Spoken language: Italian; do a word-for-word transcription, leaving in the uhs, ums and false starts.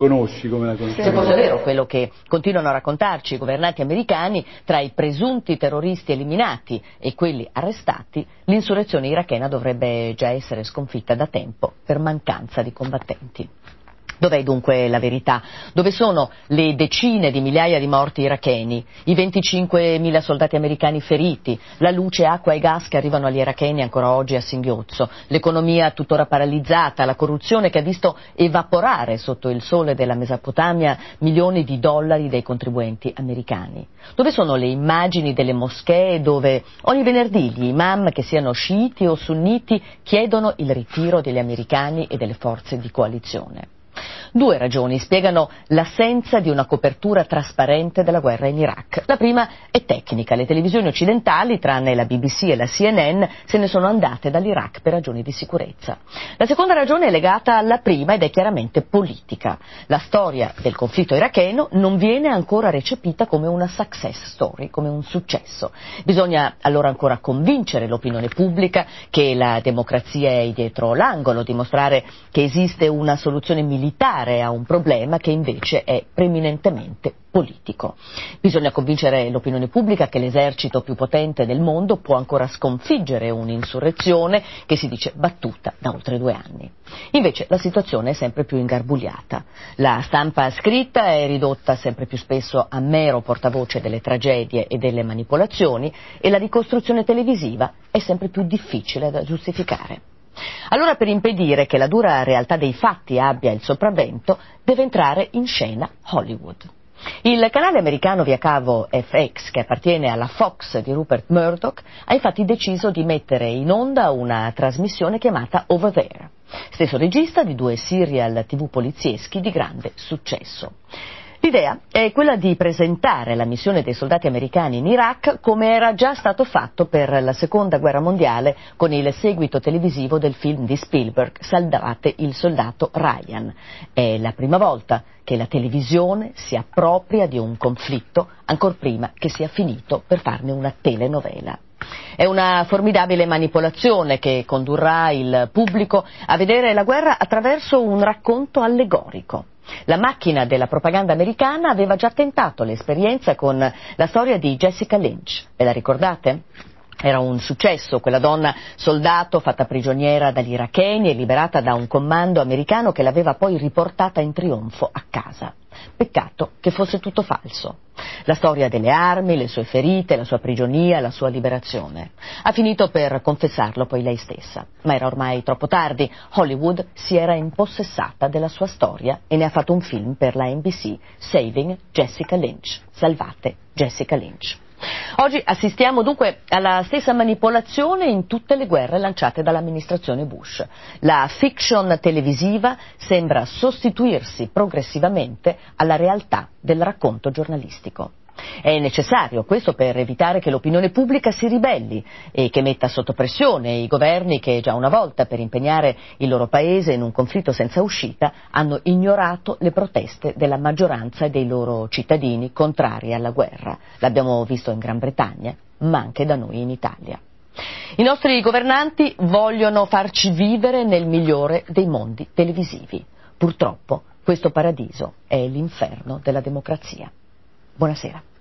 conosci come la conosci. Se fosse vero quello che continuano a raccontarci i governanti americani, tra i presunti terroristi eliminati e quelli arrestati, l'insurrezione irachena dovrebbe già essere sconfitta da tempo per mancanza di combattenti. Dov'è dunque la verità? Dove sono le decine di migliaia di morti iracheni, i venticinquemila soldati americani feriti, la luce, acqua e gas che arrivano agli iracheni ancora oggi a singhiozzo, l'economia tuttora paralizzata, la corruzione che ha visto evaporare sotto il sole della Mesopotamia milioni di dollari dei contribuenti americani? Dove sono le immagini delle moschee dove ogni venerdì gli imam, che siano sciiti o sunniti, chiedono il ritiro degli americani e delle forze di coalizione? Due ragioni spiegano l'assenza di una copertura trasparente della guerra in Iraq. La prima è tecnica. Le televisioni occidentali, tranne la B B C e la C N N, se ne sono andate dall'Iraq per ragioni di sicurezza. La seconda ragione è legata alla prima ed è chiaramente politica. La storia del conflitto iracheno non viene ancora recepita come una success story, come un successo. Bisogna allora ancora convincere l'opinione pubblica che la democrazia è dietro l'angolo, dimostrare che esiste una soluzione militare a un problema che invece è preminentemente politico. Bisogna convincere l'opinione pubblica che l'esercito più potente del mondo può ancora sconfiggere un'insurrezione che si dice battuta da oltre due anni. Invece la situazione è sempre più ingarbugliata. La stampa scritta è ridotta sempre più spesso a mero portavoce delle tragedie e delle manipolazioni e la ricostruzione televisiva è sempre più difficile da giustificare. Allora, per impedire che la dura realtà dei fatti abbia il sopravvento, deve entrare in scena Hollywood. Il canale americano via cavo F X, che appartiene alla Fox di Rupert Murdoch, ha infatti deciso di mettere in onda una trasmissione chiamata Over There, stesso regista di due serial tivù polizieschi di grande successo. L'idea è quella di presentare la missione dei soldati americani in Iraq come era già stato fatto per la seconda guerra mondiale con il seguito televisivo del film di Spielberg Salvate il soldato Ryan. È la prima volta che la televisione si appropria di un conflitto ancor prima che sia finito per farne una telenovela. È una formidabile manipolazione che condurrà il pubblico a vedere la guerra attraverso un racconto allegorico. La macchina della propaganda americana aveva già tentato l'esperienza con la storia di Jessica Lynch. Ve la ricordate? Era un successo, quella donna soldato fatta prigioniera dagli iracheni e liberata da un comando americano che l'aveva poi riportata in trionfo a casa. Peccato che fosse tutto falso. La storia delle armi, le sue ferite, la sua prigionia, la sua liberazione. Ha finito per confessarlo poi lei stessa, ma era ormai troppo tardi. Hollywood si era impossessata della sua storia e ne ha fatto un film per la N B C, Saving Jessica Lynch, Salvate Jessica Lynch. Oggi assistiamo dunque alla stessa manipolazione in tutte le guerre lanciate dall'amministrazione Bush. La fiction televisiva sembra sostituirsi progressivamente alla realtà del racconto giornalistico. È necessario questo per evitare che l'opinione pubblica si ribelli e che metta sotto pressione i governi che già una volta, per impegnare il loro paese in un conflitto senza uscita, hanno ignorato le proteste della maggioranza dei loro cittadini contrari alla guerra. L'abbiamo visto in Gran Bretagna, ma anche da noi in Italia. I nostri governanti vogliono farci vivere nel migliore dei mondi televisivi. Purtroppo questo paradiso è l'inferno della democrazia. Buonasera.